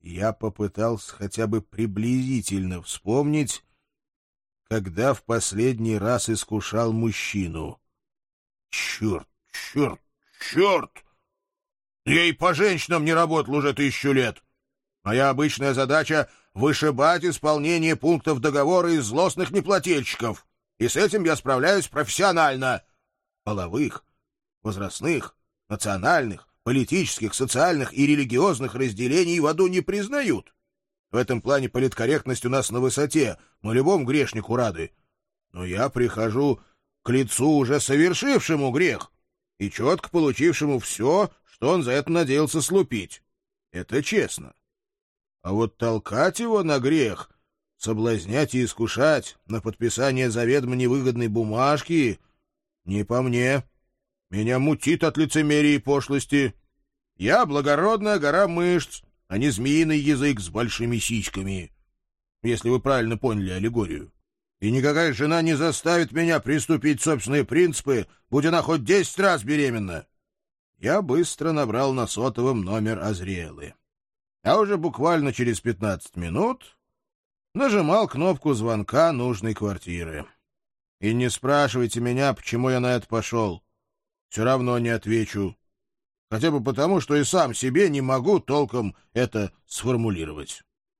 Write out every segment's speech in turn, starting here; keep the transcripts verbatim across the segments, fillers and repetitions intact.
Я попытался хотя бы приблизительно вспомнить, когда в последний раз искушал мужчину. Черт, черт, черт! Я и по женщинам не работал уже тысячу лет. Моя обычная задача — вышибать исполнение пунктов договора из злостных неплательщиков. И с этим я справляюсь профессионально. Половых, возрастных, национальных, политических, социальных и религиозных разделений в аду не признают. В этом плане политкорректность у нас на высоте, мы любому грешнику рады. Но я прихожу к лицу, уже совершившему грех, и четко получившему все, что он за это надеялся слупить. Это честно. А вот толкать его на грех, соблазнять и искушать на подписание заведомо невыгодной бумажки — не по мне. Меня мутит от лицемерия и пошлости. Я благородная гора мышц, а не змеиный язык с большими сиськами, если вы правильно поняли аллегорию. И никакая жена не заставит меня приступить собственные принципы, будь она хоть десять раз беременна. Я быстро набрал на сотовом номер Азриэлы. А уже буквально через пятнадцать минут нажимал кнопку звонка нужной квартиры. И не спрашивайте меня, почему я на это пошел. Все равно не отвечу. Хотя бы потому, что и сам себе не могу толком это сформулировать.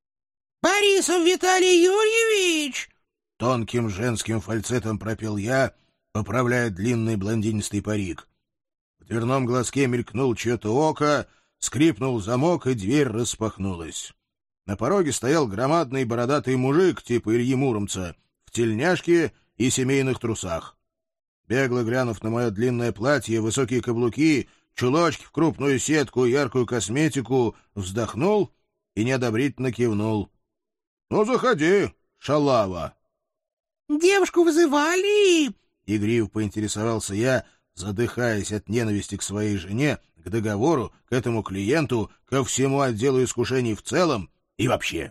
— Борисов Виталий Юрьевич! — тонким женским фальцетом пропел я, поправляя длинный блондинистый парик. В дверном глазке мелькнул чье-то око, скрипнул замок, и дверь распахнулась. На пороге стоял громадный бородатый мужик типа Ильи Муромца в тельняшке и семейных трусах. Бегло глянув на мое длинное платье, высокие каблуки, чулочки в крупную сетку и яркую косметику, вздохнул и неодобрительно кивнул. — Ну, заходи, шалава. — Девушку вызывали? — игриво поинтересовался я, задыхаясь от ненависти к своей жене, к договору, к этому клиенту, ко всему отделу искушений в целом и вообще.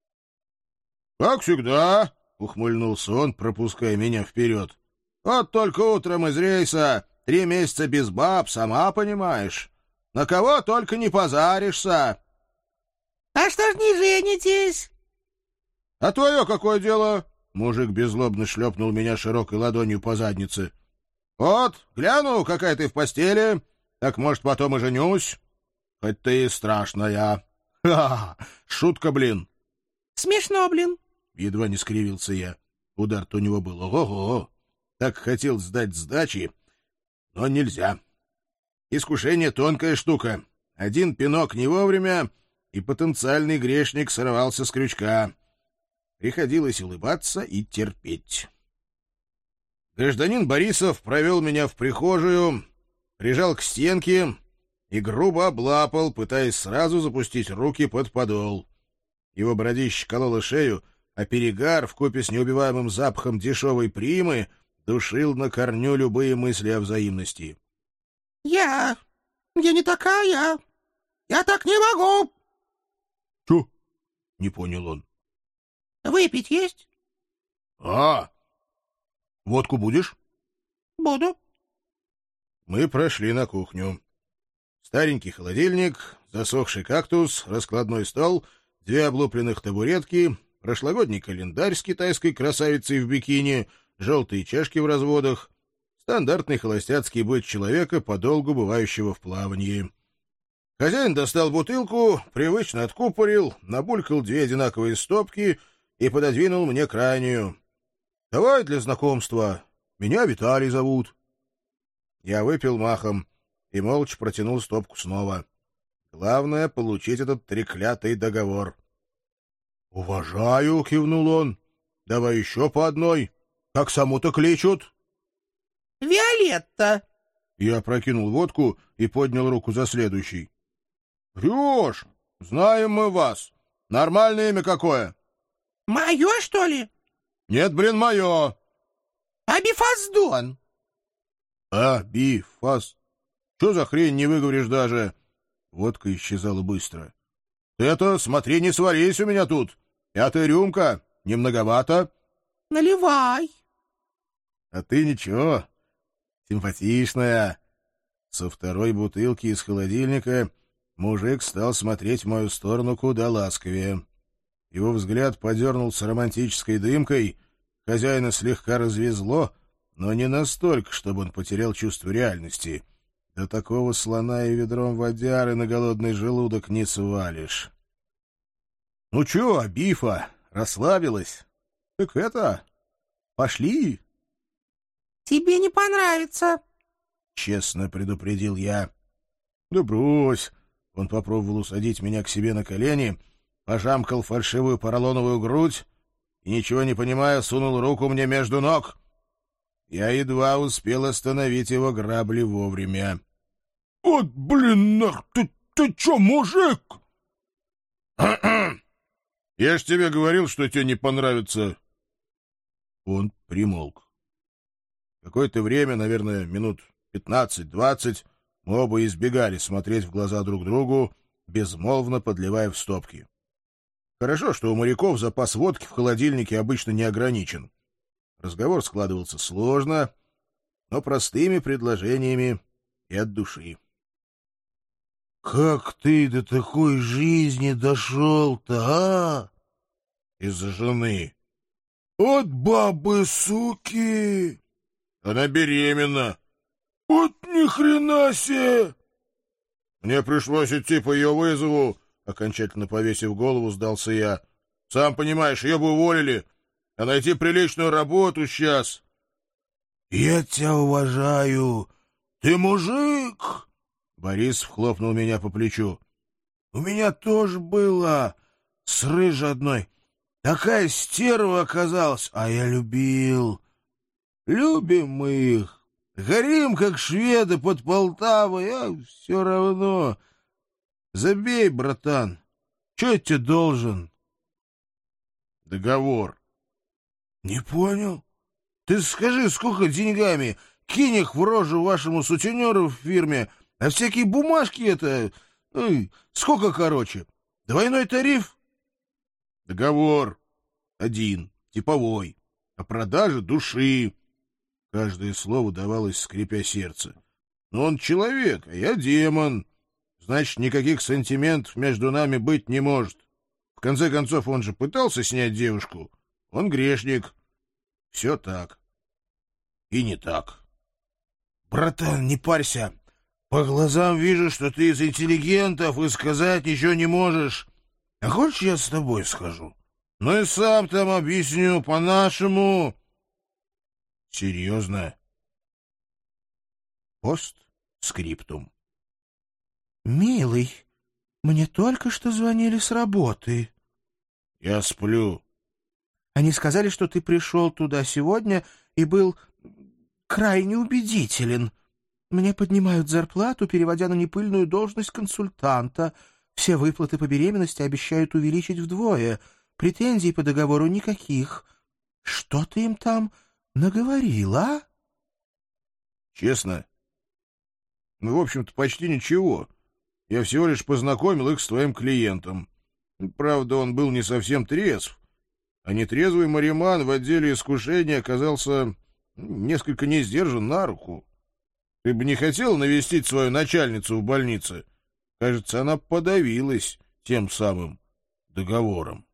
— Как всегда, — ухмыльнулся он, пропуская меня вперед. — Вот только утром из рейса, три месяца без баб, сама понимаешь. На кого только не позаришься. — А что ж не женитесь? — А твое какое дело? — мужик беззлобно шлепнул меня широкой ладонью по заднице. — Вот, гляну, какая ты в постели, так, может, потом и женюсь. Хоть ты и страшная. Ха-ха, шутка, блин. — Смешно, блин. Едва не скривился я. Удар-то у него был ого-го. Так хотел сдать сдачи, но нельзя. Искушение — тонкая штука. Один пинок не вовремя, и потенциальный грешник сорвался с крючка. Приходилось улыбаться и терпеть. Гражданин Борисов провел меня в прихожую, прижал к стенке и грубо облапал, пытаясь сразу запустить руки под подол. Его бородище кололо шею, а перегар вкупе с неубиваемым запахом дешевой примы душил на корню любые мысли о взаимности. — Я... я не такая. Я так не могу. — Чё? — не понял он. — Выпить есть? — А, водку будешь? — Буду. Мы прошли на кухню. Старенький холодильник, засохший кактус, раскладной стол, две облупленных табуретки, прошлогодний календарь с китайской красавицей в бикини, желтые чашки в разводах, стандартный холостяцкий быт человека, подолгу бывающего в плавании. Хозяин достал бутылку, привычно откупорил, набулькал две одинаковые стопки и пододвинул мне крайнюю. — Давай для знакомства. Меня Виталий зовут. Я выпил махом и молча протянул стопку снова. Главное — получить этот треклятый договор. — Уважаю, — кивнул он. — Давай еще по одной. Как саму-то кличут? — Виолетта. Я прокинул водку и поднял руку за следующий. — Врешь! Знаем мы вас. Нормальное имя какое? — Мое, что ли? — Нет, блин, мое. — Абифаздон. — Абифаз... Что за хрень не выговоришь даже? Водка исчезала быстро. — Ты это, смотри, не сварись у меня тут. Пятая рюмка. Не многовато? — Наливай. — А ты ничего. Симпатичная. Со второй бутылки из холодильника Мужик стал смотреть в мою сторону куда ласковее. Его взгляд подернулся романтической дымкой, хозяина слегка развезло, но не настолько, чтобы он потерял чувство реальности. До такого слона и ведром водяры на голодный желудок не свалишь. — Ну чё, Абифа, расслабилась? Так это... пошли. — Тебе не понравится, — честно предупредил я. — Да брось. Он попробовал усадить меня к себе на колени, пожамкал фальшивую поролоновую грудь и, ничего не понимая, сунул руку мне между ног. Я едва успел остановить его грабли вовремя. — Вот, блин, нах, ты, ты чё, мужик? — Я ж тебе говорил, что тебе не понравится. Он примолк. Какое-то время, наверное, минут пятнадцать-двадцать, мы оба избегали смотреть в глаза друг другу, безмолвно подливая в стопки. Хорошо, что у моряков запас водки в холодильнике обычно не ограничен. Разговор складывался сложно, но простыми предложениями и от души. — Как ты до такой жизни дошел-то, а? — Из-за жены. — От бабы-суки! Она беременна. — Вот ни хрена себе! Мне пришлось идти по ее вызову, окончательно повесив голову, сдался я. Сам понимаешь, ее бы уволили, а найти приличную работу сейчас. — Я тебя уважаю. Ты мужик! Борис хлопнул меня по плечу. — У меня тоже было с рыжей одной. Такая стерва оказалась, а я любил. Любим мы их. Горим, как шведы под Полтавой, а все равно. Забей, братан. Че я тебе должен? Договор. Не понял. Ты скажи, сколько деньгами? Кинь их в рожу вашему сутенеру в фирме, а всякие бумажки это... Ну, сколько короче? Двойной тариф? Договор. Один. Типовой. О продаже души. Каждое слово давалось, скрипя сердце. Но он человек, а я демон. Значит, никаких сантиментов между нами быть не может. В конце концов, он же пытался снять девушку. Он грешник. Все так. И не так. Братан, не парься. По глазам вижу, что ты из интеллигентов и сказать ничего не можешь. А хочешь, я с тобой схожу? Ну и сам там объясню по-нашему. Серьезно? Постскриптум. Милый, мне только что звонили с работы. Я сплю. Они сказали, что ты пришел туда сегодня и был крайне убедителен. Мне поднимают зарплату, переводя на непыльную должность консультанта. Все выплаты по беременности обещают увеличить вдвое. Претензий по договору никаких. Что ты им там наговорил, а? Честно? Ну, в общем-то, почти ничего. Я всего лишь познакомил их с твоим клиентом. Правда, он был не совсем трезв. А нетрезвый мариман в отделе искушения оказался несколько не сдержан на руку. Ты бы не хотел навестить свою начальницу в больнице? Кажется, она подавилась тем самым договором.